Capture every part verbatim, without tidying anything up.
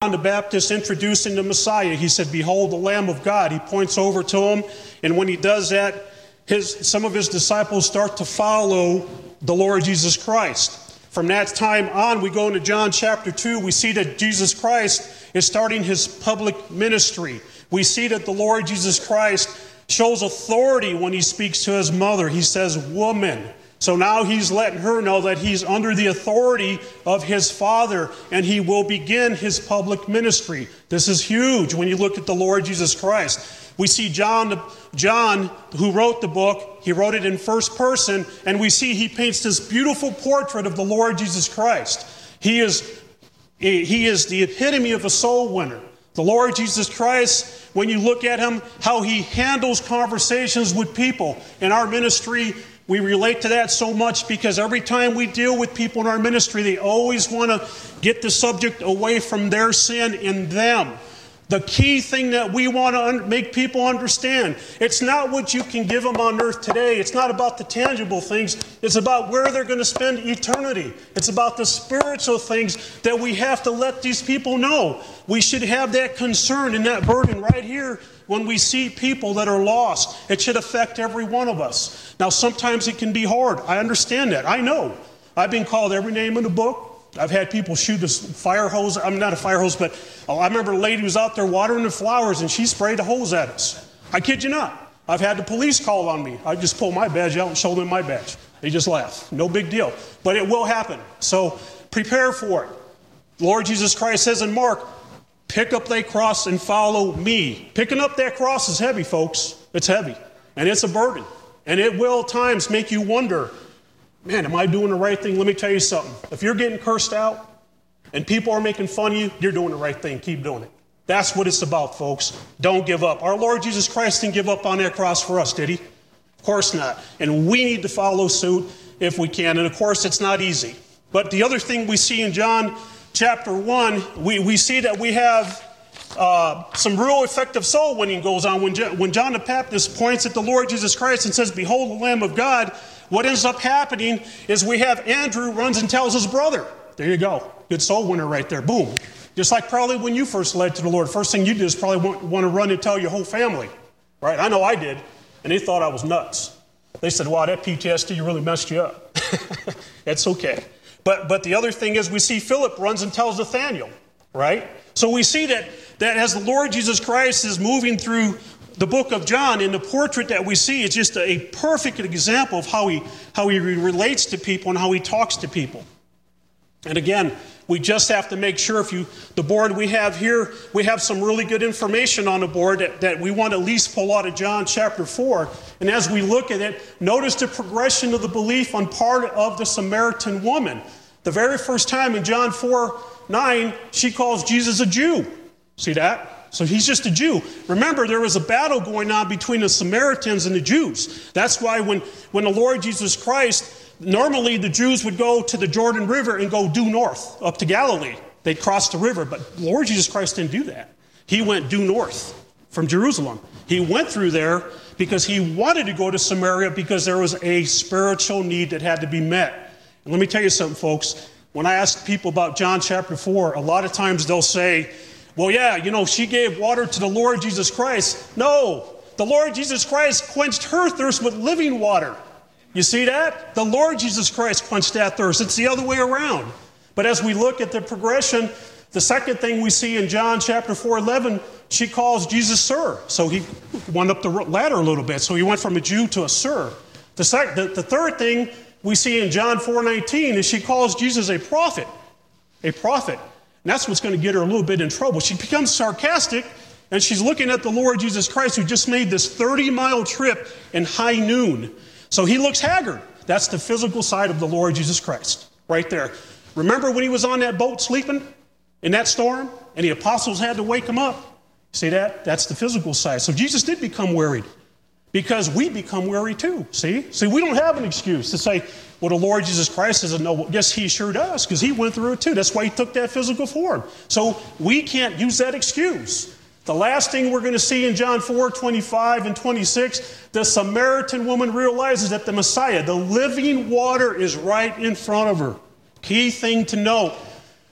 John the Baptist introducing the Messiah. He said, "Behold the Lamb of God." He points over to him, and when he does that, his, some of his disciples start to follow the Lord Jesus Christ. From that time on, we go into John chapter two. We see that Jesus Christ is starting his public ministry. We see that the Lord Jesus Christ shows authority when he speaks to his mother. He says, "Woman." So now he's letting her know that he's under the authority of his Father, and he will begin his public ministry. This is huge when you look at the Lord Jesus Christ. We see John, John, who wrote the book, he wrote it in first person, and we see he paints this beautiful portrait of the Lord Jesus Christ. He is, he is the epitome of a soul winner. The Lord Jesus Christ, when you look at him, how he handles conversations with people. In our ministry, we relate to that so much because every time we deal with people in our ministry, they always want to get the subject away from their sin in them. The key thing that we want to make people understand, it's not what you can give them on earth today. It's not about the tangible things. It's about where they're going to spend eternity. It's about the spiritual things that we have to let these people know. We should have that concern and that burden right here when we see people that are lost. It should affect every one of us. Now, sometimes it can be hard. I understand that. I know. I've been called every name in the book. I've had people shoot a fire hose. I'm not a fire hose, but oh, I remember a lady was out there watering the flowers, and she sprayed a hose at us. I kid you not. I've had the police call on me. I just pull my badge out and show them my badge. They just laugh. No big deal. But it will happen. So prepare for it. Lord Jesus Christ says in Mark, "Pick up thy cross and follow me." Picking up that cross is heavy, folks. It's heavy. And it's a burden. And it will at times make you wonder, man, am I doing the right thing? Let me tell you something. If you're getting cursed out and people are making fun of you, you're doing the right thing. Keep doing it. That's what it's about, folks. Don't give up. Our Lord Jesus Christ didn't give up on that cross for us, did he? Of course not. And we need to follow suit if we can. And of course, it's not easy. But the other thing we see in John chapter one, we, we see that we have uh, some real effective soul winning goes on. When, Je- when John the Baptist points at the Lord Jesus Christ and says, "Behold the Lamb of God," what ends up happening is we have Andrew runs and tells his brother. There you go. Good soul winner right there. Boom. Just like probably when you first led to the Lord, first thing you did is probably want, want to run and tell your whole family. Right? I know I did. And they thought I was nuts. They said, "Wow, that P T S D really messed you up." It's okay. But but the other thing is we see Philip runs and tells Nathaniel. Right? So we see that, that as the Lord Jesus Christ is moving through the book of John, and the portrait that we see is just a perfect example of how he, how he relates to people and how he talks to people. And again, we just have to make sure if you, the board we have here, we have some really good information on the board that, that we want to at least pull out of John chapter four. And as we look at it, notice the progression of the belief on part of the Samaritan woman. The very first time in John four nine, she calls Jesus a Jew. See that? So he's just a Jew. Remember, there was a battle going on between the Samaritans and the Jews. That's why when, when the Lord Jesus Christ, normally the Jews would go to the Jordan River and go due north, up to Galilee. They'd cross the river, but the Lord Jesus Christ didn't do that. He went due north from Jerusalem. He went through there because he wanted to go to Samaria because there was a spiritual need that had to be met. And let me tell you something, folks. When I ask people about John chapter four, a lot of times they'll say, "Well, yeah, you know, she gave water to the Lord Jesus Christ." No, the Lord Jesus Christ quenched her thirst with living water. You see that? The Lord Jesus Christ quenched that thirst. It's the other way around. But as we look at the progression, the second thing we see in John chapter four eleven, she calls Jesus sir. So he went up the ladder a little bit. So he went from a Jew to a sir. The, sec- the, the third thing we see in John four nineteen is she calls Jesus a prophet. A prophet. And that's what's going to get her a little bit in trouble. She becomes sarcastic, and she's looking at the Lord Jesus Christ who just made this thirty-mile trip in high noon. So he looks haggard. That's the physical side of the Lord Jesus Christ right there. Remember when he was on that boat sleeping in that storm, and the apostles had to wake him up? See that? That's the physical side. So Jesus did become worried because we become weary too. See? See, we don't have an excuse to say, well, the Lord Jesus Christ doesn't know. Yes, he sure does, because he went through it too. That's why he took that physical form. So we can't use that excuse. The last thing we're going to see in John four twenty-five and twenty-six, the Samaritan woman realizes that the Messiah, the living water, is right in front of her. Key thing to note,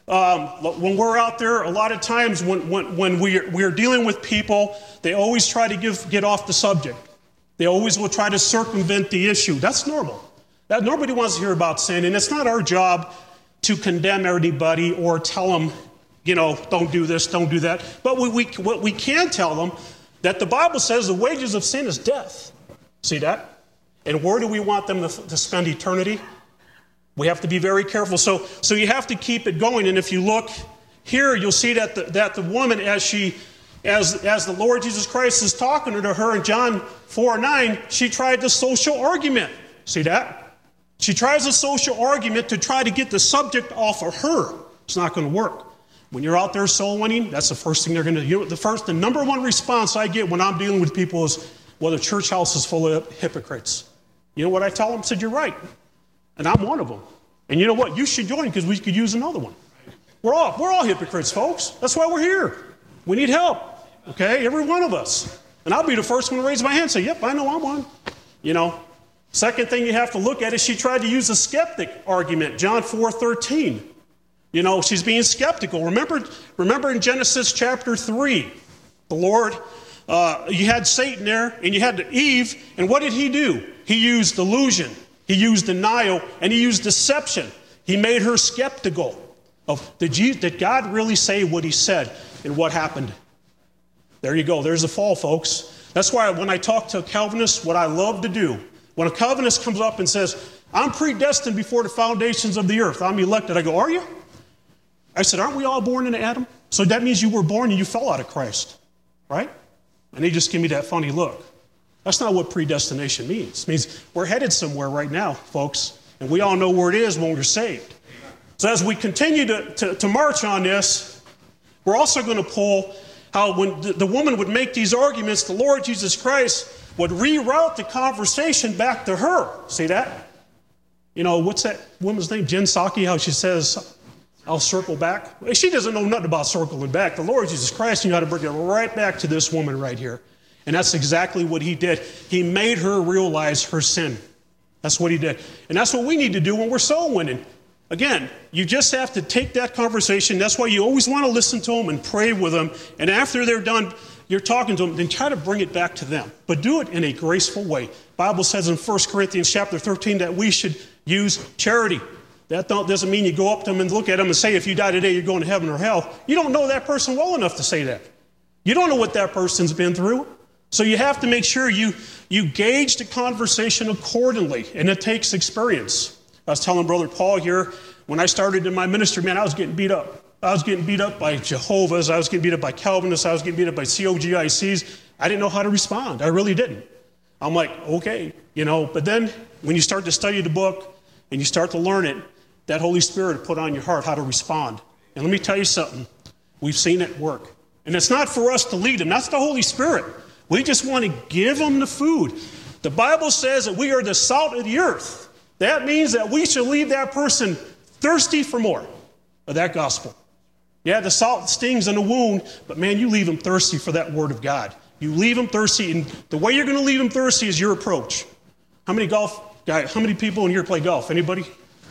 Um, when we're out there, a lot of times when, when, when we're, we're dealing with people, they always try to give, get off the subject. They always will try to circumvent the issue. That's normal. That, nobody wants to hear about sin, and it's not our job to condemn anybody or tell them, you know, don't do this, don't do that. But we, we, what we can tell them, that the Bible says the wages of sin is death. See that? And where do we want them to, to spend eternity? We have to be very careful. So, so you have to keep it going. And if you look here, you'll see that the, that the woman, as she, as, as the Lord Jesus Christ is talking to her in John four nine, she tried the social argument. See that? She tries a social argument to try to get the subject off of her. It's not going to work. When you're out there soul winning, that's the first thing they're going to do. The first, the number one response I get when I'm dealing with people is, well, the church house is full of hypocrites. You know what I tell them? I said, you're right. And I'm one of them. And you know what? You should join because we could use another one. We're all, we're all hypocrites, folks. That's why we're here. We need help. Okay? Every one of us. And I'll be the first one to raise my hand and say, yep, I know I'm one. You know. Second thing you have to look at is she tried to use a skeptic argument. John four thirteen. You know, she's being skeptical. Remember, remember in Genesis chapter three, the Lord, uh, you had Satan there and you had Eve. And what did he do? He used delusion. He used denial, and he used deception. He made her skeptical of, did, you, did God really say what he said, and what happened? There you go. There's the fall, folks. That's why when I talk to Calvinists, what I love to do, when a Calvinist comes up and says, I'm predestined before the foundations of the earth, I'm elected, I go, are you? I said, aren't we all born into Adam? So that means you were born and you fell out of Christ, right? And they just give me that funny look. That's not what predestination means. It means we're headed somewhere right now, folks, and we all know where it is when we're saved. So as we continue to, to, to march on this, we're also going to pull how when the, the woman would make these arguments, the Lord Jesus Christ would reroute the conversation back to her. See that? You know, what's that woman's name? Jen Psaki, how she says, I'll circle back. She doesn't know nothing about circling back. The Lord Jesus Christ knew how to bring it right back to this woman right here. And that's exactly what he did. He made her realize her sin. That's what he did. And that's what we need to do when we're soul winning. Again, you just have to take that conversation. That's why you always want to listen to them and pray with them. And after they're done, you're talking to them, then try to bring it back to them. But do it in a graceful way. The Bible says in First Corinthians chapter thirteen that we should use charity. That don't, doesn't mean you go up to them and look at them and say, if you die today, you're going to heaven or hell. You don't know that person well enough to say that. You don't know what that person's been through. So you have to make sure you, you gauge the conversation accordingly, and it takes experience. I was telling Brother Paul here, when I started in my ministry, man, I was getting beat up. I was getting beat up by Jehovah's. I was getting beat up by Calvinists. I was getting beat up by C O G I Cs. I didn't know how to respond. I really didn't. I'm like, okay, you know. But then when you start to study the book and you start to learn it, that Holy Spirit put on your heart how to respond. And let me tell you something. We've seen it work. And it's not for us to lead them. That's the Holy Spirit. We just want to give them the food. The Bible says that we are the salt of the earth. That means that we should leave that person thirsty for more of that gospel. Yeah, the salt stings in the wound, but man, you leave them thirsty for that word of God. You leave them thirsty, and the way you're going to leave them thirsty is your approach. How many golf guys, how many people in here play golf? Anybody?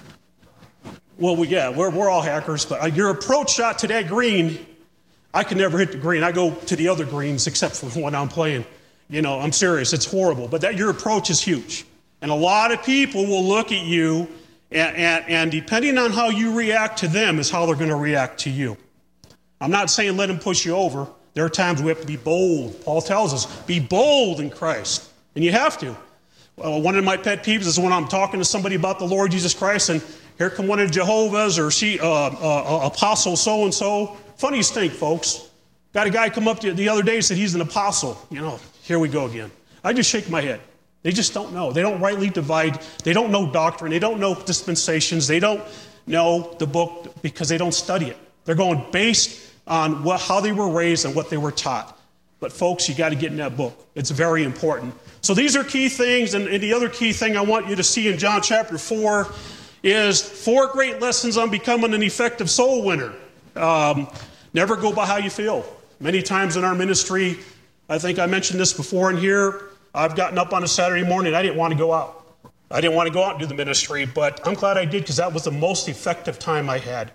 Well, we, yeah, we're, we're all hackers, but your approach shot to that green, I can never hit the green. I go to the other greens except for when I'm playing. You know, I'm serious. It's horrible. But that your approach is huge. And a lot of people will look at you, and, and, and depending on how you react to them is how they're going to react to you. I'm not saying let them push you over. There are times we have to be bold. Paul tells us, be bold in Christ. And you have to. Well, one of my pet peeves is when I'm talking to somebody about the Lord Jesus Christ, and here come one of Jehovah's or she, uh, uh, apostle so-and-so. Funniest thing, folks. Got a guy come up to the other day and said he's an apostle. You know, here we go again. I just shake my head. They just don't know. They don't rightly divide. They don't know doctrine. They don't know dispensations. They don't know the book because they don't study it. They're going based on what, how they were raised and what they were taught. But folks, you got to get in that book. It's very important. So these are key things. And, and the other key thing I want you to see in John chapter four is four great lessons on becoming an effective soul winner. Um, never go by how you feel. Many times in our ministry, I think I mentioned this before in here, I've gotten up on a Saturday morning, I didn't want to go out. I didn't want to go out and do the ministry, but I'm glad I did because that was the most effective time I had.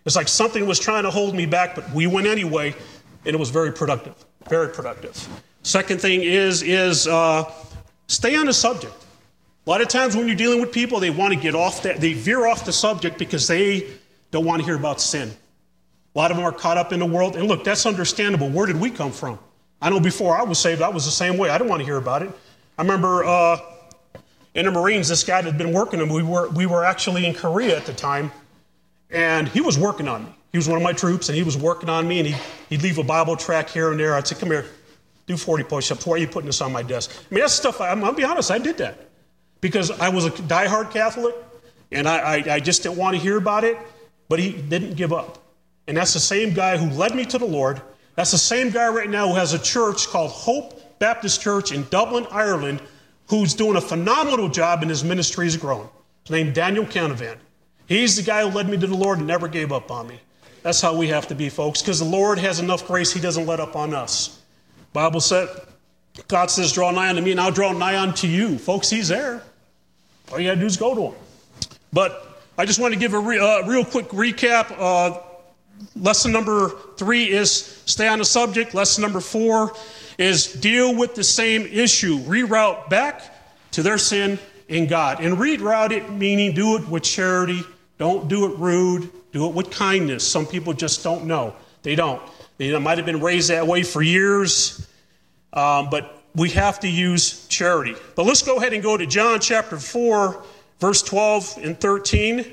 It's like something was trying to hold me back, but we went anyway, and it was very productive, very productive. Second thing is, is uh, stay on the subject. A lot of times when you're dealing with people, they want to get off that, they veer off the subject because they don't want to hear about sin. A lot of them are caught up in the world, and look, that's understandable. Where did we come from? I know before I was saved, I was the same way. I didn't want to hear about it. I remember uh, in the Marines, this guy that had been working, and we were, we were actually in Korea at the time, and he was working on me. He was one of my troops, and he was working on me, and he, he'd leave a Bible tract here and there. I'd say, come here, do forty push-ups. Why are you putting this on my desk? I mean, that's stuff, I'm, I'll be honest, I did that. Because I was a diehard Catholic, and I, I, I just didn't want to hear about it, but he didn't give up. And that's the same guy who led me to the Lord. That's the same guy right now who has a church called Hope Baptist Church in Dublin, Ireland, who's doing a phenomenal job, and his ministry is growing. His name is Daniel Canavan. He's the guy who led me to the Lord and never gave up on me. That's how we have to be, folks, because the Lord has enough grace, he doesn't let up on us. Bible said, God says, draw nigh unto me, and I'll draw nigh unto you. Folks, he's there. All you got to do is go to him. But I just want to give a re, uh, real quick recap. Uh, lesson number three is stay on the subject. Lesson number four is deal with the same issue. Reroute back to their sin in God. And reroute it, meaning do it with charity. Don't do it rude. Do it with kindness. Some people just don't know. They don't. They might have been raised that way for years. Um, but we have to use charity. But let's go ahead and go to John chapter four, verse twelve and thirteen.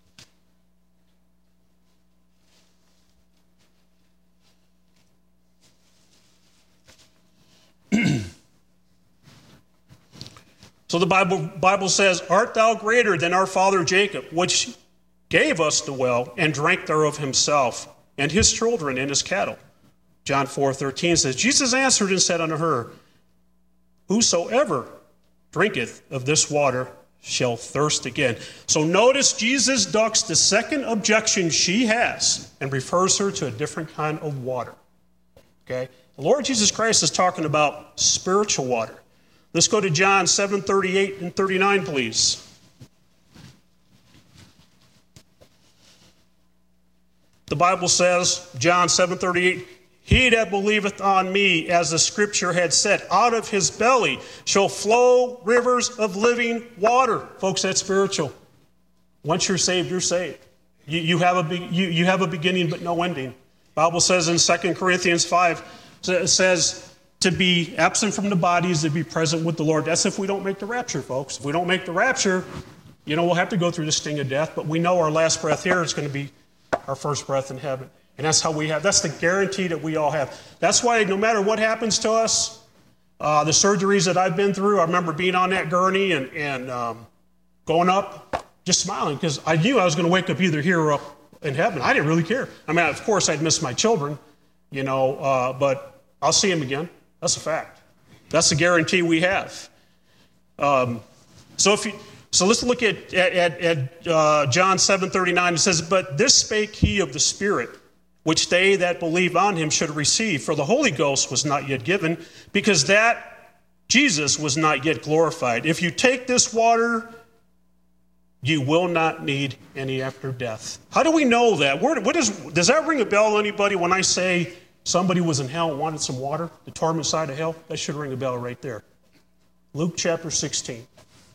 So the Bible, Bible says, art thou greater than our father Jacob, which gave us the well and drank thereof himself, and his children and his cattle? John four thirteen says, Jesus answered and said unto her, whosoever drinketh of this water shall thirst again. So notice Jesus ducks the second objection she has and refers her to a different kind of water. Okay? The Lord Jesus Christ is talking about spiritual water. Let's go to John seven thirty-eight and thirty-nine, please. The Bible says, John seven thirty-eight, he that believeth on me, as the scripture had said, out of his belly shall flow rivers of living water. Folks, that's spiritual. Once you're saved, you're saved. You, you, have, a be, you, you have a beginning but no ending. The Bible says in Second Corinthians five, it says to be absent from the body is to be present with the Lord. That's if we don't make the rapture, folks. If we don't make the rapture, you know, we'll have to go through the sting of death, but we know our last breath here is going to be our first breath in heaven. And that's how we have, that's the guarantee that we all have. That's why no matter what happens to us, uh, the surgeries that I've been through, I remember being on that gurney and, and um, going up, just smiling, because I knew I was going to wake up either here or up in heaven. I didn't really care. I mean, of course, I'd miss my children, you know, uh, but I'll see them again. That's a fact. That's the guarantee we have. Um, so if you, so let's look at, at, at uh, John seven thirty-nine. It says, but this spake he of the Spirit, which they that believe on him should receive. For the Holy Ghost was not yet given, because that Jesus was not yet glorified. If you take this water, you will not need any after death. How do we know that? Where, what is, does that ring a bell to anybody when I say somebody was in hell and wanted some water, the torment side of hell? That should ring a bell right there. Luke chapter sixteen.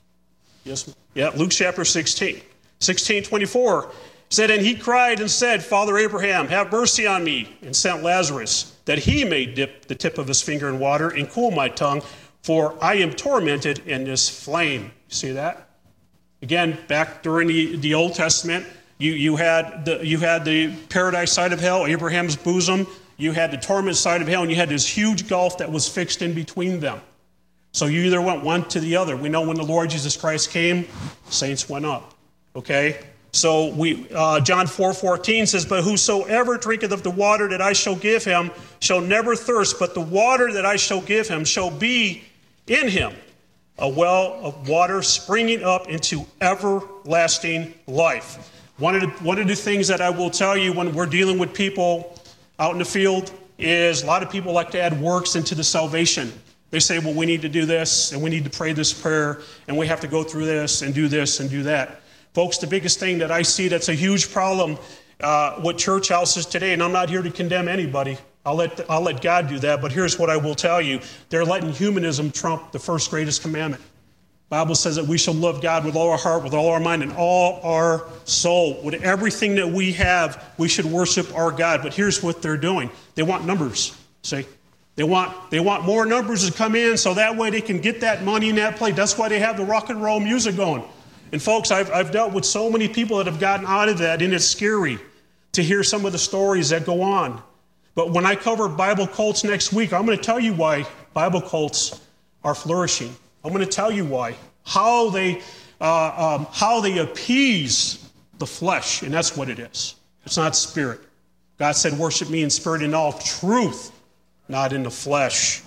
Yes, yeah, Luke chapter sixteen. sixteen twenty-four said, and he cried and said, Father Abraham, have mercy on me, and sent Lazarus, that he may dip the tip of his finger in water and cool my tongue, for I am tormented in this flame. See that? Again, back during the, the Old Testament, you, you, had the, you had the paradise side of hell, Abraham's bosom. You had the torment side of hell, and you had this huge gulf that was fixed in between them. So you either went one to the other. We know when the Lord Jesus Christ came, saints went up. Okay? So we, uh, John four fourteen says, but whosoever drinketh of the water that I shall give him shall never thirst, but the water that I shall give him shall be in him a well of water springing up into everlasting life. One of the, one of the things that I will tell you when we're dealing with people out in the field is a lot of people like to add works into the salvation. They say, well, we need to do this, and we need to pray this prayer, and we have to go through this, and do this, and do that. Folks, the biggest thing that I see that's a huge problem uh, what church houses today, and I'm not here to condemn anybody. I'll let, I'll let God do that, but here's what I will tell you. They're letting humanism trump the first greatest commandment. The Bible says that we shall love God with all our heart, with all our mind, and all our soul. With everything that we have, we should worship our God. But here's what they're doing. They want numbers, see? They want, they want more numbers to come in so that way they can get that money in that plate. That's why they have the rock and roll music going. And folks, I've, I've dealt with so many people that have gotten out of that, and it's scary to hear some of the stories that go on. But when I cover Bible cults next week, I'm going to tell you why Bible cults are flourishing. I'm going to tell you why. How they, uh, um, how they appease the flesh, and that's what it is. It's not spirit. God said, worship me in spirit and all truth, not in the flesh.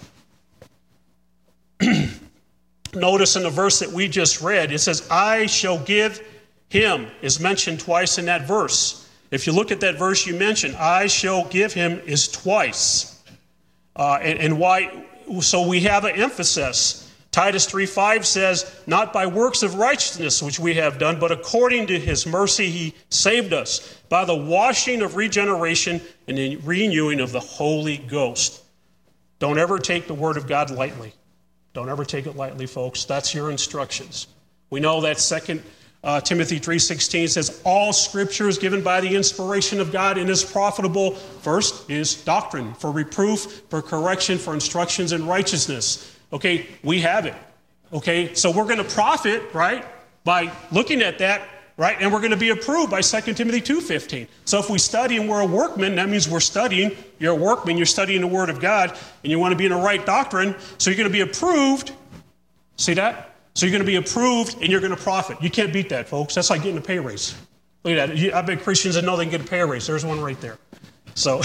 Notice in the verse that we just read, it says, I shall give him, is mentioned twice in that verse. If you look at that verse you mentioned, I shall give him is twice. Uh, and, and why? So we have an emphasis. Titus three five says, not by works of righteousness which we have done, but according to his mercy he saved us, by the washing of regeneration and the renewing of the Holy Ghost. Don't ever take the word of God lightly. Don't ever take it lightly, folks. That's your instructions. We know that Second uh, Timothy three sixteen says, all scripture is given by the inspiration of God and is profitable. First is doctrine, for reproof, for correction, for instructions in righteousness. Okay, we have it. Okay, so we're going to profit, right, by looking at that, right, and we're going to be approved by Second Timothy two fifteen. So if we study and we're a workman, that means we're studying. You're a workman, you're studying the Word of God, and you want to be in the right doctrine, so you're going to be approved. See that? So you're going to be approved, and you're going to profit. You can't beat that, folks. That's like getting a pay raise. Look at that. I bet Christians that know they can get a pay raise. There's one right there. So...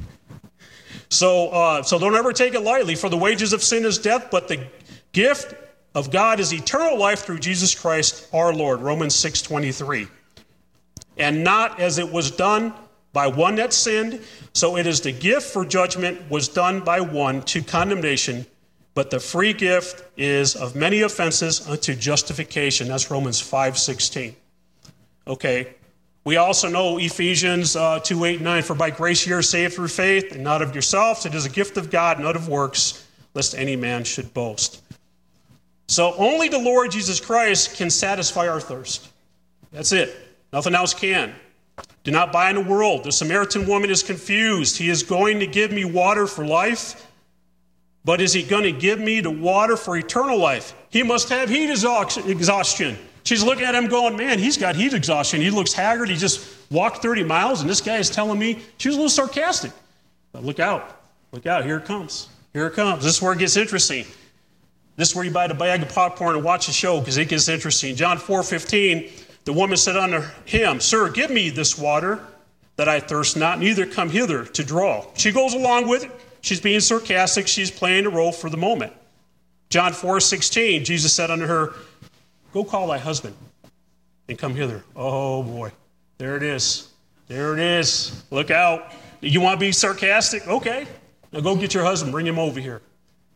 So, uh, so don't ever take it lightly, for the wages of sin is death, but the gift of God is eternal life through Jesus Christ our Lord, Romans six twenty-three. And not as it was done by one that sinned, so it is the gift for judgment was done by one to condemnation, but the free gift is of many offenses unto justification. That's Romans five sixteen. Okay. We also know Ephesians uh, two, eight, nine, for by grace you are saved through faith, and not of yourselves. It is a gift of God, not of works, lest any man should boast. So only the Lord Jesus Christ can satisfy our thirst. That's it. Nothing else can. Do not buy in the world. The Samaritan woman is confused. He is going to give me water for life, but is he going to give me the water for eternal life? He must have heat exhaustion. She's looking at him going, man, he's got heat exhaustion. He looks haggard. He just walked thirty miles, and this guy is telling me, she was a little sarcastic. But look out. Look out. Here it comes. Here it comes. This is where it gets interesting. This is where you buy the bag of popcorn and watch the show, because it gets interesting. John four fifteen, the woman said unto him, Sir, give me this water that I thirst not, neither come hither to draw. She goes along with it. She's being sarcastic. She's playing a role for the moment. John four sixteen, Jesus said unto her, Go call thy husband and come hither. Oh, boy. There it is. There it is. Look out. You want to be sarcastic? Okay. Now go get your husband. Bring him over here.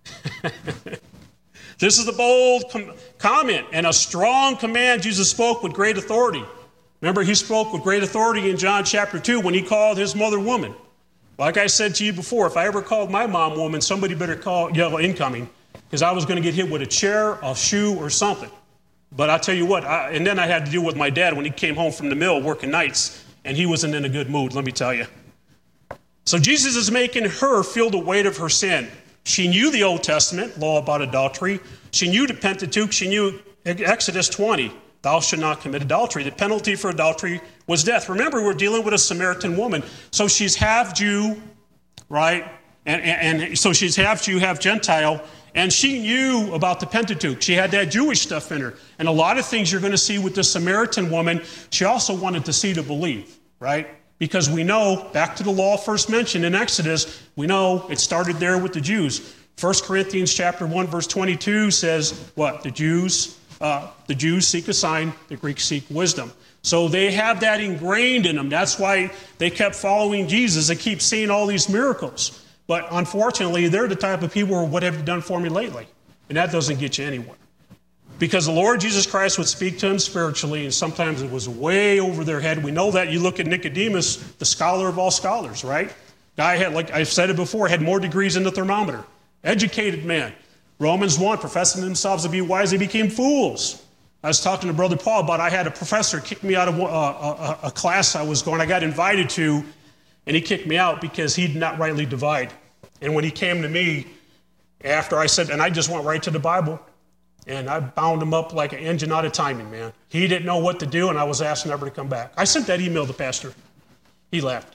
This is the bold com- comment and a strong command Jesus spoke with great authority. Remember, he spoke with great authority in John chapter two when he called his mother woman. Like I said to you before, if I ever called my mom woman, somebody better call yell incoming, because I was going to get hit with a chair, a shoe, or something. But I tell you what, I, and then I had to deal with my dad when he came home from the mill working nights, and he wasn't in a good mood, let me tell you. So Jesus is making her feel the weight of her sin. She knew the Old Testament, law about adultery. She knew the Pentateuch. She knew Exodus twenty, thou shalt not commit adultery. The penalty for adultery was death. Remember, we're dealing with a Samaritan woman. So she's half Jew, right? And, and, and so she's half Jew, half Gentile. And she knew about the Pentateuch. She had that Jewish stuff in her. And a lot of things you're going to see with the Samaritan woman, she also wanted to see to believe, right? Because we know, back to the law first mentioned in Exodus, we know it started there with the Jews. First Corinthians chapter one, verse twenty-two says, what? The Jews, uh, the Jews seek a sign, the Greeks seek wisdom. So they have that ingrained in them. That's why they kept following Jesus. They keep seeing all these miracles. But unfortunately, they're the type of people who, what have you done for me lately? And that doesn't get you anywhere. because the Lord Jesus Christ would speak to him spiritually, and sometimes it was way over their head. We know that. You look at Nicodemus, the scholar of all scholars, right? Guy had, like I've said it before, had more degrees than the thermometer. Educated man. Romans one, professing themselves to be wise, they became fools. I was talking to Brother Paul about I had a professor kick me out of a, a, a class I was going, I got invited to, and he kicked me out because he did not rightly divide. And when he came to me after I said, and I just went right to the Bible, and I bound him up like an engine out of timing, man. He didn't know what to do, and I was asked never to come back. I sent that email to the pastor. He laughed.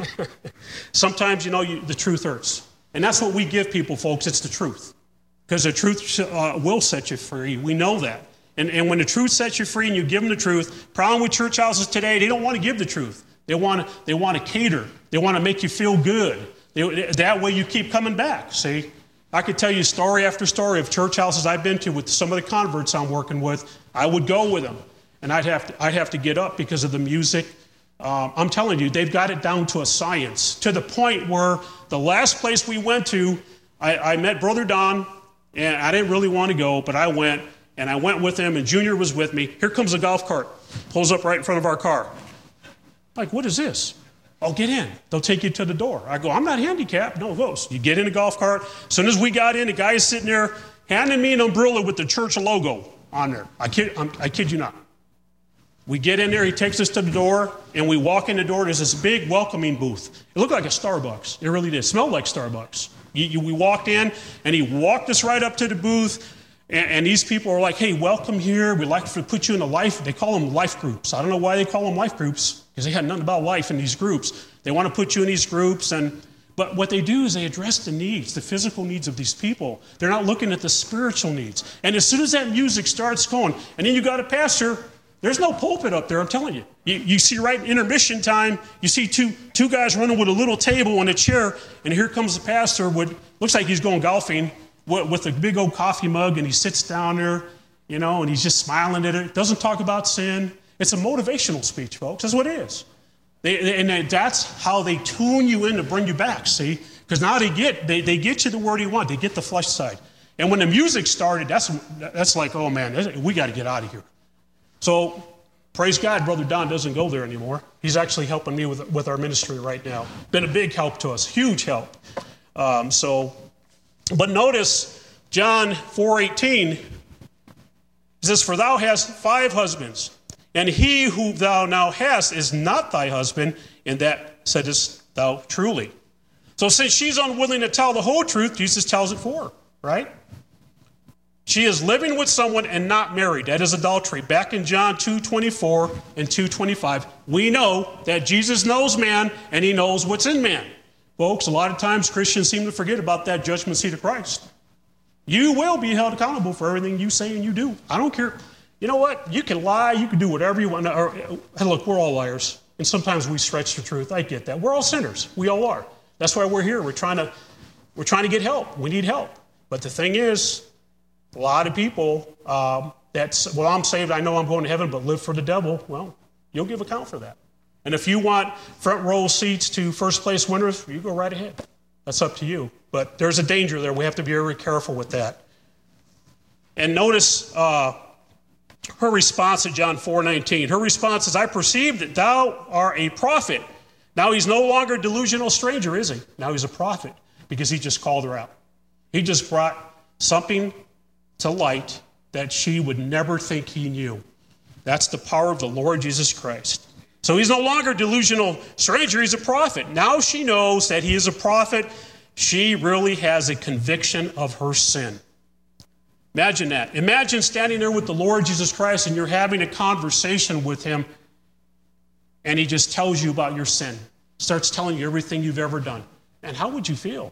Sometimes, you know, you, the truth hurts. And that's what we give people, folks. It's the truth. Because the truth uh, will set you free. We know that. And, and when the truth sets you free and you give them the truth, problem with church houses today, they don't want to give the truth. They want to, they want to cater. They want to make you feel good. They, that way you keep coming back, see? I could tell you story after story of church houses I've been to with some of the converts I'm working with. I would go with them, and I'd have to, I'd have to get up because of the music. Um, I'm telling you, they've got it down to a science, to the point where the last place we went to, I, I met Brother Don, and I didn't really want to go, but I went, and I went with him, and Junior was with me. Here comes a golf cart, pulls up right in front of our car. Like, what is this? Oh, get in. They'll take you to the door. I go, I'm not handicapped. No, go. You get in a golf cart. As soon as we got in, the guy is sitting there handing me an umbrella with the church logo on there. I kid, I'm, I kid you not. We get in there. He takes us to the door, and we walk in the door. There's this big welcoming booth. It looked like a Starbucks. It really did. It smelled like Starbucks. You, you, we walked in, and he walked us right up to the booth, and, and these people are like, hey, welcome here. We'd like to put you in a life. They call them life groups. I don't know why they call them life groups, because they had nothing about life in these groups. They want to put you in these groups, and but what they do is they address the needs, the physical needs of these people. They're not looking at the spiritual needs. And as soon as that music starts going, and then you got a pastor, there's no pulpit up there, I'm telling you. You, you see right in intermission time, you see two two guys running with a little table and a chair, and here comes the pastor with, looks like he's going golfing, with, with a big old coffee mug, and he sits down there, you know, and he's just smiling at it. Doesn't talk about sin. It's a motivational speech, folks. That's what it is. They, and that's how they tune you in to bring you back, see? Because now they get they, they get you the word you want. They get the flesh side. And when the music started, that's that's like, oh, man, we got to get out of here. So praise God, Brother Don doesn't go there anymore. He's actually helping me with, with our ministry right now. Been a big help to us, huge help. Um, so, but notice John four eighteen says, for thou hast five husbands, and he who thou now hast is not thy husband, and that saidest thou truly. So since she's unwilling to tell the whole truth, Jesus tells it for her, right? She is living with someone and not married. That is adultery. Back in John two twenty-four and two twenty-five, we know that Jesus knows man and he knows what's in man. Folks, a lot of times Christians seem to forget about that judgment seat of Christ. You will be held accountable for everything you say and you do. I don't care. You know what? You can lie. You can do whatever you want. Or, look, we're all liars. And sometimes we stretch the truth. I get that. We're all sinners. We all are. That's why we're here. We're trying to, we're trying to get help. We need help. But the thing is, a lot of people um, that's, well, I'm saved, I know I'm going to heaven, but live for the devil. Well, you'll give account for that. And if you want front row seats to first place winners, you go right ahead. That's up to you. But there's a danger there. We have to be very careful with that. And notice uh, her response at John four nineteen. Her response is, I perceive that thou art a prophet. Now he's no longer a delusional stranger, is he? Now he's a prophet because he just called her out. He just brought something to light that she would never think he knew. That's the power of the Lord Jesus Christ. So he's no longer a delusional stranger, he's a prophet. Now she knows that he is a prophet. She really has a conviction of her sin. Imagine that. Imagine standing there with the Lord Jesus Christ and you're having a conversation with him and he just tells you about your sin. Starts telling you everything you've ever done. And how would you feel?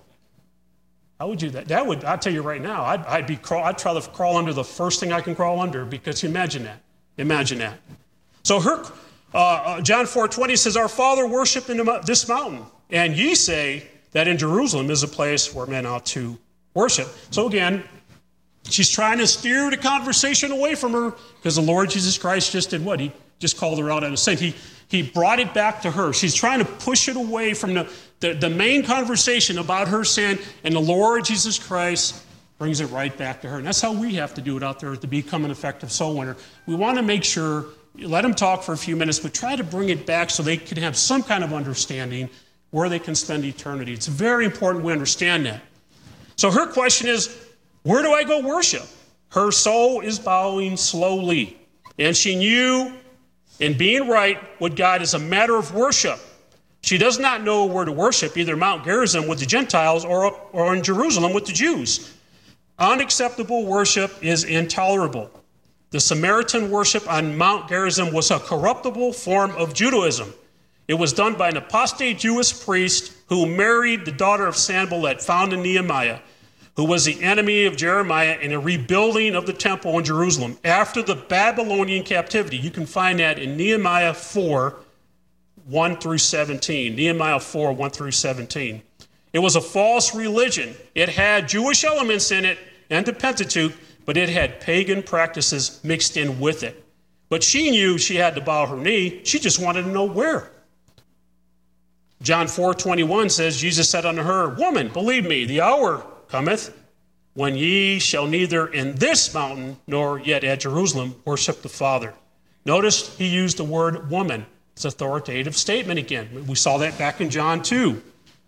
How would you, that, that would, I'll tell you right now, I'd, I'd be, crawl, I'd try to crawl under the first thing I can crawl under, because imagine that, imagine that. So her, uh, John four twenty says, our Father worship in this mountain, and ye say that in Jerusalem is a place where men ought to worship. So again, she's trying to steer the conversation away from her, because the Lord Jesus Christ just did what? He just called her out as a saint. He, he brought it back to her. She's trying to push it away from the, the, the main conversation about her sin, and the Lord Jesus Christ brings it right back to her. And that's how we have to do it out there to become an effective soul winner. We want to make sure, let them talk for a few minutes, but try to bring it back so they can have some kind of understanding where they can spend eternity. It's very important we understand that. So her question is, where do I go worship? Her soul is bowing slowly. And she knew in being right with God is a matter of worship. She does not know where to worship, either Mount Gerizim with the Gentiles or, or in Jerusalem with the Jews. Unacceptable worship is intolerable. The Samaritan worship on Mount Gerizim was a corruptible form of Judaism. It was done by an apostate Jewish priest who married the daughter of Sanballat, found in Nehemiah, who was the enemy of Jeremiah in a rebuilding of the temple in Jerusalem after the Babylonian captivity. You can find that in Nehemiah four, one through seventeen. Nehemiah four, one through seventeen. It was a false religion. It had Jewish elements in it and the Pentateuch, but it had pagan practices mixed in with it. But she knew she had to bow her knee. She just wanted to know where. John four twenty-one says, Jesus said unto her, Woman, believe me, the hour cometh when ye shall neither in this mountain nor yet at Jerusalem worship the Father. Notice he used the word woman. It's an authoritative statement again. We saw that back in John two.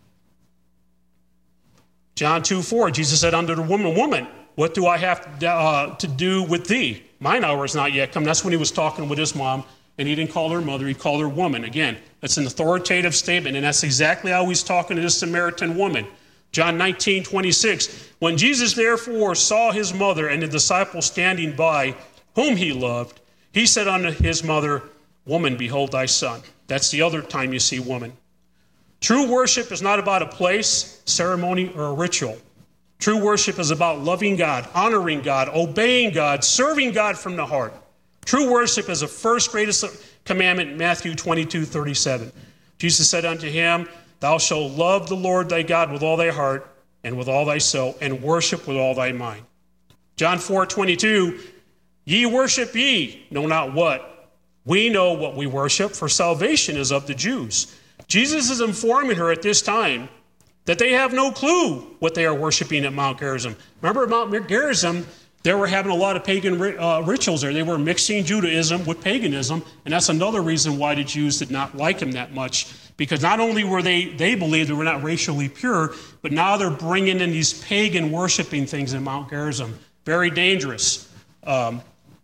John two four, Jesus said unto the woman, Woman, what do I have to, uh, to do with thee? Mine hour is not yet come. That's when he was talking with his mom, and he didn't call her mother, he called her woman. Again, that's an authoritative statement, and that's exactly how he's talking to this Samaritan woman. John nineteen twenty-six, when Jesus therefore saw his mother and the disciple standing by, whom he loved, he said unto his mother, Woman, behold thy son. That's the other time you see woman. True worship is not about a place, ceremony, or a ritual. True worship is about loving God, honoring God, obeying God, serving God from the heart. True worship is the first greatest commandment in Matthew twenty-two thirty-seven. Jesus said unto him, Thou shalt love the Lord thy God with all thy heart and with all thy soul, and worship with all thy mind. John four twenty-two, Ye worship ye, know not what. We know what we worship, for salvation is of the Jews. Jesus is informing her at this time that they have no clue what they are worshiping at Mount Gerizim. Remember at Mount Gerizim, they were having a lot of pagan uh, rituals there. They were mixing Judaism with paganism, and that's another reason why the Jews did not like him that much, because not only were they, they believed they were not racially pure, but now they're bringing in these pagan worshiping things in Mount Gerizim. Very dangerous. Um,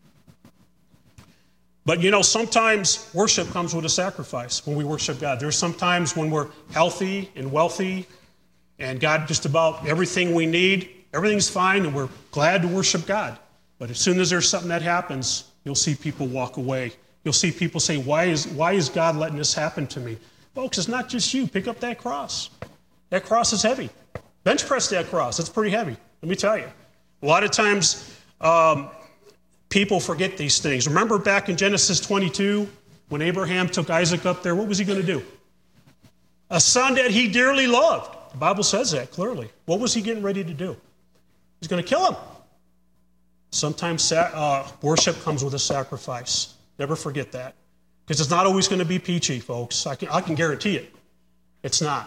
But, you know, sometimes worship comes with a sacrifice when we worship God. There's sometimes when we're healthy and wealthy and God just about everything we need, everything's fine and we're glad to worship God. But as soon as there's something that happens, you'll see people walk away. You'll see people say, why is, why is God letting this happen to me? Folks, it's not just you. Pick up that cross. That cross is heavy. Bench press that cross. It's pretty heavy, let me tell you. A lot of times, um, people forget these things. Remember back in Genesis twenty-two, when Abraham took Isaac up there, what was he going to do? A son that he dearly loved. The Bible says that clearly. What was he getting ready to do? He's going to kill him. Sometimes uh, worship comes with a sacrifice. Never forget that. Because it's not always going to be peachy, folks. I can, I can guarantee it. It's not.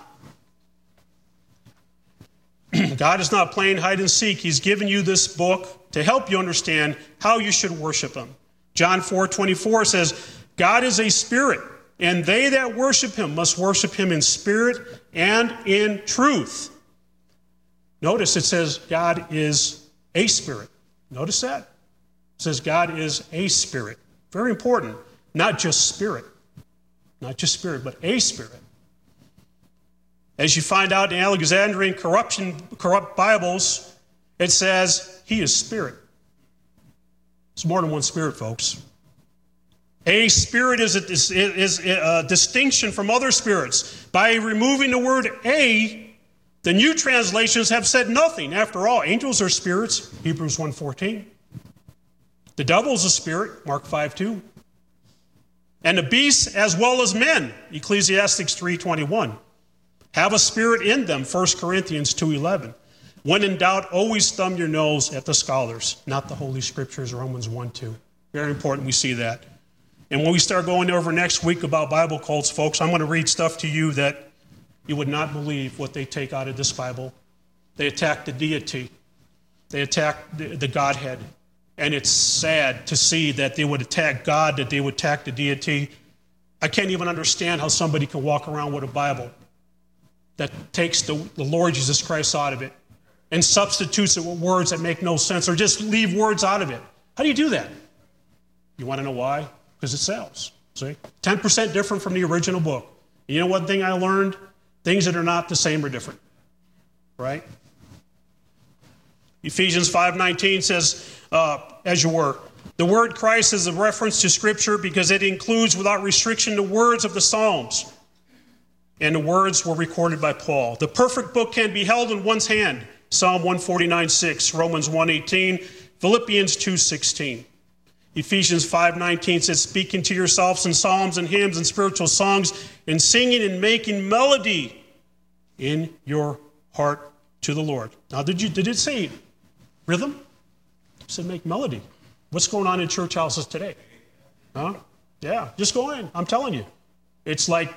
God is not playing hide and seek. He's given you this book to help you understand how you should worship him. John four twenty-four says, God is a spirit, and they that worship him must worship him in spirit and in truth. Notice it says God is a spirit. Notice that? It says God is a spirit. Very important. Not just spirit. Not just spirit, but a spirit. As you find out in Alexandrian corruption, corrupt Bibles, it says he is spirit. It's more than one spirit, folks. A spirit is a, is, is a distinction from other spirits. By removing the word a, the new translations have said nothing. After all, angels are spirits, Hebrews one fourteen. The devil is a spirit, Mark five two. And the beasts as well as men, Ecclesiastes three twenty-one. Have a spirit in them, First Corinthians two eleven. When in doubt, always thumb your nose at the scholars, not the Holy Scriptures, Romans one two. Very important we see that. And when we start going over next week about Bible cults, folks, I'm going to read stuff to you that you would not believe what they take out of this Bible. They attack the deity. They attack the, the Godhead. And it's sad to see that they would attack God, that they would attack the deity. I can't even understand how somebody can walk around with a Bible that takes the, the Lord Jesus Christ out of it and substitutes it with words that make no sense, or just leave words out of it. How do you do that? You want to know why? Because it sells. See? ten percent different from the original book. You know one thing I learned? Things that are not the same are different. Right? Ephesians five nineteen says, uh, as you were, the word Christ is a reference to Scripture because it includes without restriction the words of the Psalms. And the words were recorded by Paul. The perfect book can be held in one's hand. Psalm one forty-nine six, Romans one eighteen, Philippians two sixteen. Ephesians five nineteen says, speaking to yourselves in psalms and hymns and spiritual songs and singing and making melody in your heart to the Lord. Now, did you did it say rhythm? It said make melody. What's going on in church houses today? Huh? Yeah, just go in. I'm telling you. It's like,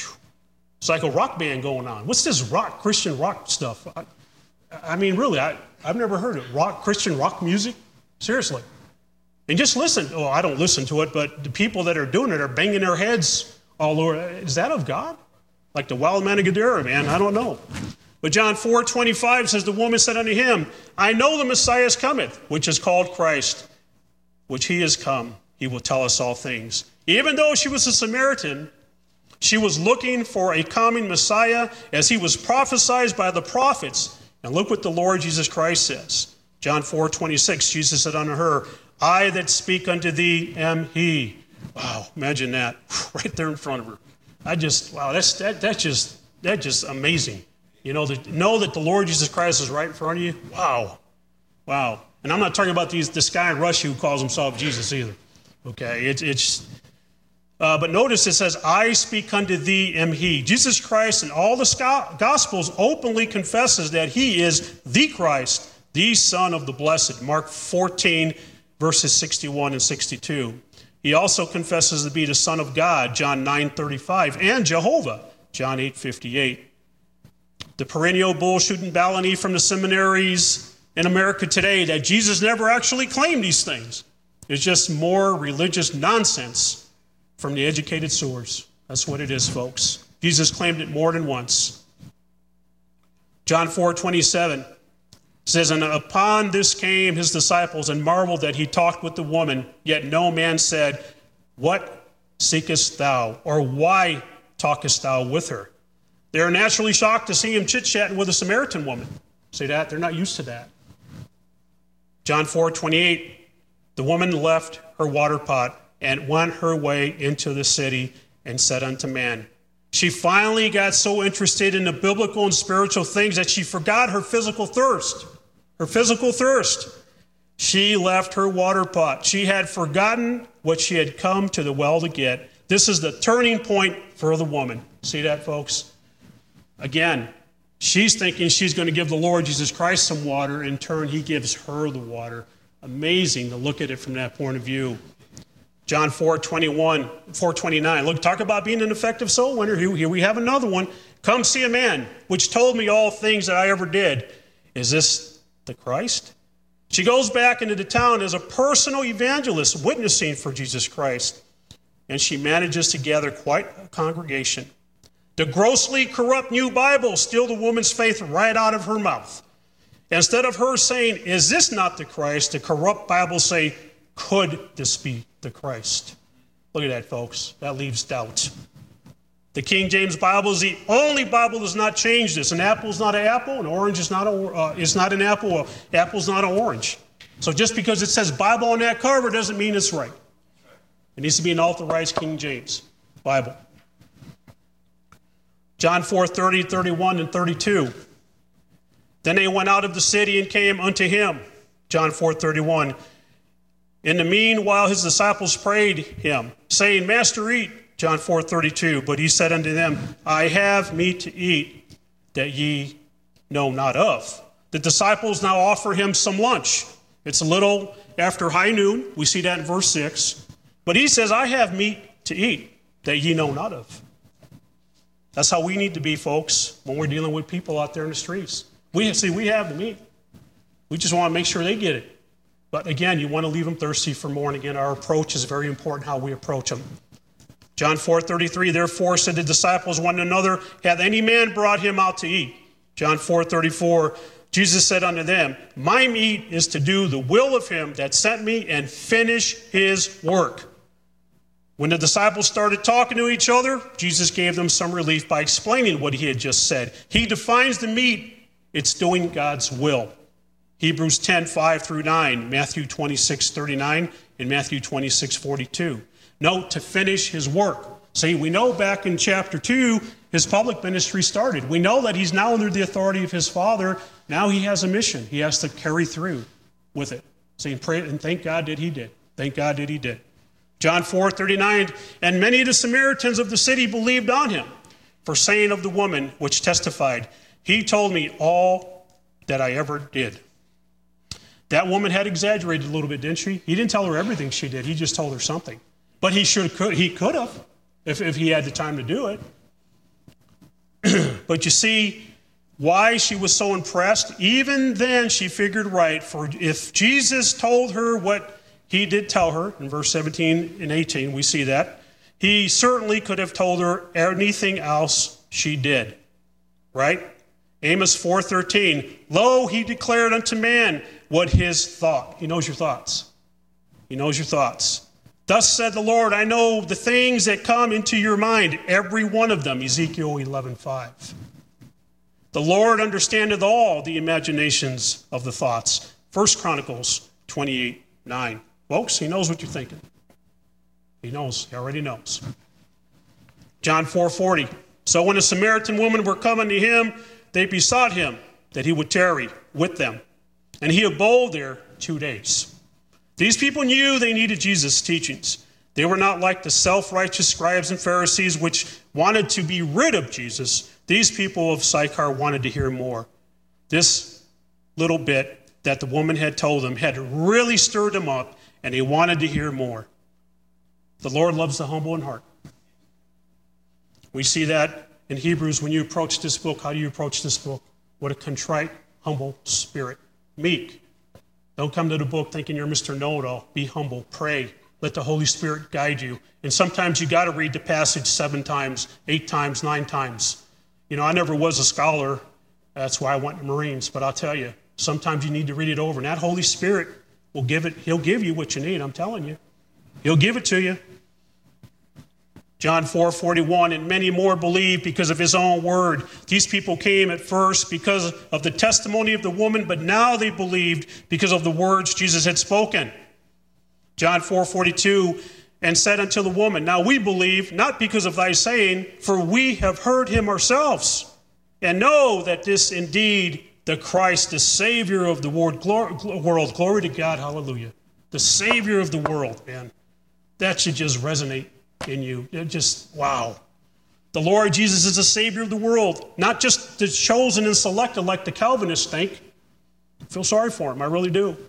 it's like a rock band going on. What's this rock, Christian rock stuff? I, I mean, really, I, I've never heard of rock, Christian rock music. Seriously. And just listen. Oh, I don't listen to it, but the people that are doing it are banging their heads all over. Is that of God? Like the wild man of Gadara, man? I don't know. But John four twenty-five says, the woman said unto him, I know the Messiah cometh, which is called Christ, which he is come. He will tell us all things. Even though she was a Samaritan, she was looking for a coming Messiah as he was prophesied by the prophets. And look what the Lord Jesus Christ says. John four twenty-six, Jesus said unto her, I that speak unto thee am he. Wow, imagine that. Right there in front of her. I just, wow, that's that that's just that's just amazing. You know, to know that the Lord Jesus Christ is right in front of you. Wow. Wow. And I'm not talking about these this guy in Russia who calls himself Jesus either. Okay, it's it's uh, but notice it says, I speak unto thee am he. Jesus Christ in all the Gospels openly confesses that he is the Christ, the Son of the Blessed. Mark fourteen, verses sixty-one and sixty-two. He also confesses to be the Son of God, John nine thirty-five, and Jehovah, John eight fifty-eight. The perennial bullshooting baloney from the seminaries in America today that Jesus never actually claimed these things is just more religious nonsense from the educated source. That's what it is, folks. Jesus claimed it more than once. John four twenty-seven says, and upon this came his disciples and marveled that he talked with the woman, yet no man said, what seekest thou? Or why talkest thou with her? They are naturally shocked to see him chit-chatting with a Samaritan woman. See that? They're not used to that. John four twenty-eight, the woman left her water pot and went her way into the city and said unto man. She finally got so interested in the biblical and spiritual things that she forgot her physical thirst. Her physical thirst. She left her water pot. She had forgotten what she had come to the well to get. This is the turning point for the woman. See that, folks? Again, she's thinking she's going to give the Lord Jesus Christ some water. In turn, he gives her the water. Amazing to look at it from that point of view. John four twenty-one, four twenty-nine. Look, talk about being an effective soul winner. Here, here we have another one. Come see a man which told me all things that I ever did. Is this the Christ? She goes back into the town as a personal evangelist witnessing for Jesus Christ. And she manages to gather quite a congregation. The grossly corrupt New Bible steal the woman's faith right out of her mouth. Instead of her saying, is this not the Christ? The corrupt Bible say, could this be the Christ? Look at that, folks. That leaves doubt. The King James Bible is the only Bible that does not change this. An apple is not an apple. An orange is not, a, uh, is not an apple. An apple is not an orange. So just because it says Bible on that cover doesn't mean it's right. It needs to be an authorized King James Bible. John four thirty, thirty-one, and thirty-two. Then they went out of the city and came unto him. John four thirty-one. In the meanwhile, his disciples prayed him, saying, Master, eat. John four thirty-two. But he said unto them, I have meat to eat that ye know not of. The disciples now offer him some lunch. It's a little after high noon. We see that in verse six. But he says, I have meat to eat that ye know not of. That's how we need to be, folks, when we're dealing with people out there in the streets. We see, we have the meat. We just want to make sure they get it. But again, you want to leave them thirsty for more. And again, our approach is very important, how we approach them. John four thirty-three, therefore said the disciples one to another, hath any man brought him out to eat? John four thirty-four, Jesus said unto them, my meat is to do the will of him that sent me and finish his work. When the disciples started talking to each other, Jesus gave them some relief by explaining what he had just said. He defines the meat. It's doing God's will. Hebrews ten, five through nine, Matthew twenty-six, thirty-nine, and Matthew twenty-six, forty-two. Note, to finish his work. See, we know back in chapter two, his public ministry started. We know that he's now under the authority of his Father. Now he has a mission. He has to carry through with it. See, and, pray, and thank God that he did. Thank God that he did. John four thirty-nine, and many of the Samaritans of the city believed on him, for saying of the woman which testified, he told me all that I ever did. That woman had exaggerated a little bit, didn't she? He didn't tell her everything she did. He just told her something. But he should could he could have if, if he had the time to do it. But you see why she was so impressed. Even then she figured right, for if Jesus told her what he did tell her, in verse seventeen and eighteen, we see that, he certainly could have told her anything else she did. Right? Amos four thirteen, lo, he declared unto man what his thought. He knows your thoughts. He knows your thoughts. Thus said the Lord, I know the things that come into your mind, every one of them. Ezekiel eleven five. The Lord understandeth all the imaginations of the thoughts. First Chronicles twenty-eight nine. Folks, he knows what you're thinking. He knows. He already knows. John four forty. So when the Samaritan women were coming to him, they besought him that he would tarry with them. And he abode there two days. These people knew they needed Jesus' teachings. They were not like the self-righteous scribes and Pharisees, which wanted to be rid of Jesus. These people of Sychar wanted to hear more. This little bit that the woman had told them had really stirred them up, and they wanted to hear more. The Lord loves the humble in heart. We see that in Hebrews. When you approach this book, how do you approach this book? What a contrite, humble spirit. Meek. Don't come to the book thinking you're Mister Know-it-all. Be humble. Pray. Let the Holy Spirit guide you. And sometimes you got to read the passage seven times, eight times, nine times. You know, I never was a scholar. That's why I went to Marines. But I'll tell you, sometimes you need to read it over. And that Holy Spirit will give it. He'll give you what you need. I'm telling you. He'll give it to you. John four forty-one, and many more believed because of his own word. These people came at first because of the testimony of the woman, but now they believed because of the words Jesus had spoken. John four forty-two, and said unto the woman, now we believe, not because of thy saying, for we have heard him ourselves, and know that this indeed the Christ, the Savior of the world. Glory to God, hallelujah. The Savior of the world, man. That should just resonate in you. It just, wow. The Lord Jesus is the Savior of the world, not just the chosen and selected like the Calvinists think. I feel sorry for him, I really do.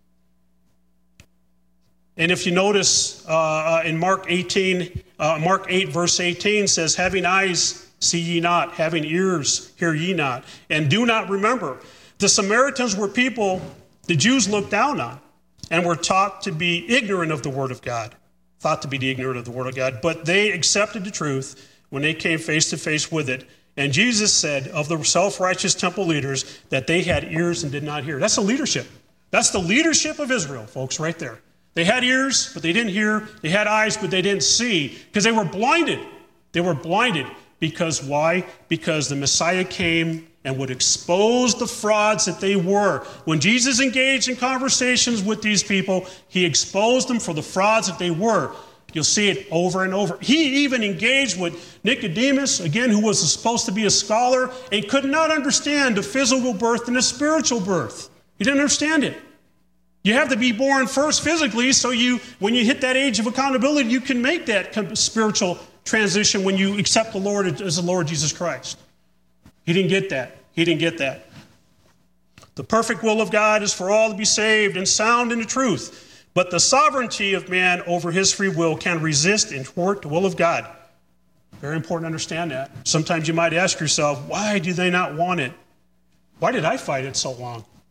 And if you notice uh, in Mark eighteen, uh, Mark eight verse eighteen says, having eyes see ye not, having ears hear ye not, and do not remember. The Samaritans were people the Jews looked down on and were taught to be ignorant of the word of God. Thought to be ignorant of the word of God, but they accepted the truth when they came face to face with it. And Jesus said of the self-righteous temple leaders that they had ears and did not hear. That's the leadership. That's the leadership of Israel, folks, right there. They had ears, but they didn't hear. They had eyes, but they didn't see because they were blinded. They were blinded because why? Because the Messiah came and would expose the frauds that they were. When Jesus engaged in conversations with these people, he exposed them for the frauds that they were. You'll see it over and over. He even engaged with Nicodemus, again, who was supposed to be a scholar, and could not understand the physical birth and the spiritual birth. He didn't understand it. You have to be born first physically, so you, when you hit that age of accountability, you can make that spiritual transition when you accept the Lord as the Lord Jesus Christ. He didn't get that. He didn't get that. The perfect will of God is for all to be saved and sound in the truth. But the sovereignty of man over his free will can resist and thwart the will of God. Very important to understand that. Sometimes you might ask yourself, why do they not want it? Why did I fight it so long?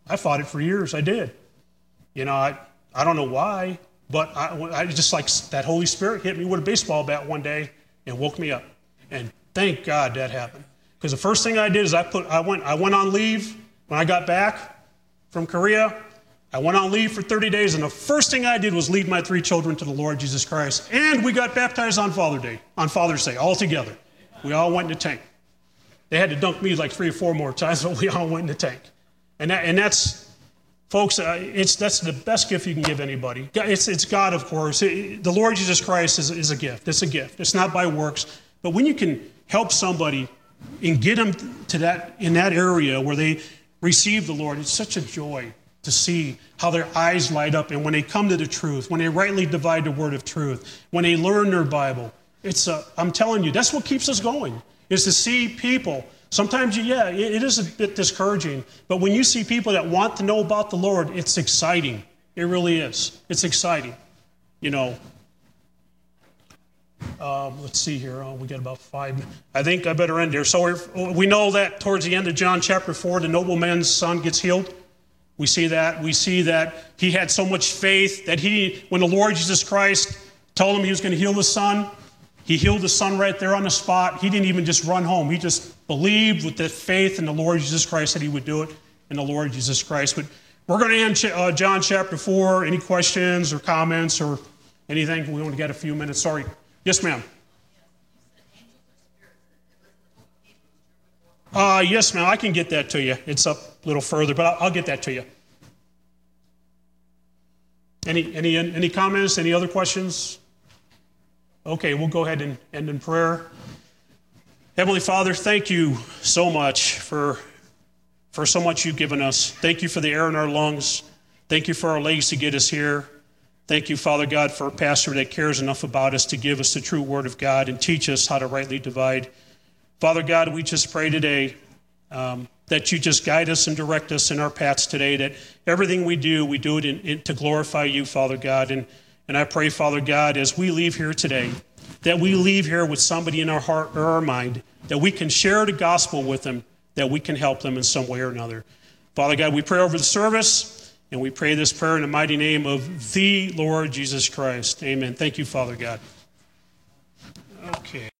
I fought it for years. I did. You know, I, I don't know why, but I, I just like that Holy Spirit hit me with a baseball bat one day and woke me up. And thank God that happened. Because the first thing I did is I put I went I went on leave when I got back from Korea. I went on leave for thirty days, and the first thing I did was lead my three children to the Lord Jesus Christ. And we got baptized on Father's Day, on Father's Day, all together. We all went in the tank. They had to dunk me like three or four more times, but we all went in the tank. And that, and that's, folks, uh, it's that's the best gift you can give anybody. It's it's God, of course. It, the Lord Jesus Christ is, is a gift. It's a gift. It's not by works. But when you can help somebody and get them to that in that area where they receive the Lord, it's such a joy to see how their eyes light up. And when they come to the truth, when they rightly divide the word of truth, when they learn their Bible, it's a, I'm telling you, that's what keeps us going, is to see people. Sometimes, yeah, it is a bit discouraging, but when you see people that want to know about the Lord, it's exciting. It really is. It's exciting. You know, um, let's see here. Oh, we got about five. I think I better end here. So we're, we know that towards the end of John chapter four, the nobleman's son gets healed. We see that. We see that he had so much faith that he, when the Lord Jesus Christ told him he was going to heal the son, he healed the son right there on the spot. He didn't even just run home. He just believed with that faith in the Lord Jesus Christ that he would do it in the Lord Jesus Christ. But we're going to end uh, John chapter four. Any questions or comments or anything? We only got a few minutes. Sorry. Yes, ma'am. Uh, yes, ma'am. I can get that to you. It's up a little further, but I'll, I'll get that to you. Any, any, any comments? Any other questions? Okay, we'll go ahead and end in prayer. Heavenly Father, thank you so much for, for so much you've given us. Thank you for the air in our lungs. Thank you for our legs to get us here. Thank you, Father God, for a pastor that cares enough about us to give us the true word of God and teach us how to rightly divide. Father God, we just pray today um, that you just guide us and direct us in our paths today, that everything we do, we do it in, in, to glorify you, Father God. And And I pray, Father God, as we leave here today, that we leave here with somebody in our heart or our mind, that we can share the gospel with them, that we can help them in some way or another. Father God, we pray over the service, and we pray this prayer in the mighty name of the Lord Jesus Christ. Amen. Thank you, Father God. Okay.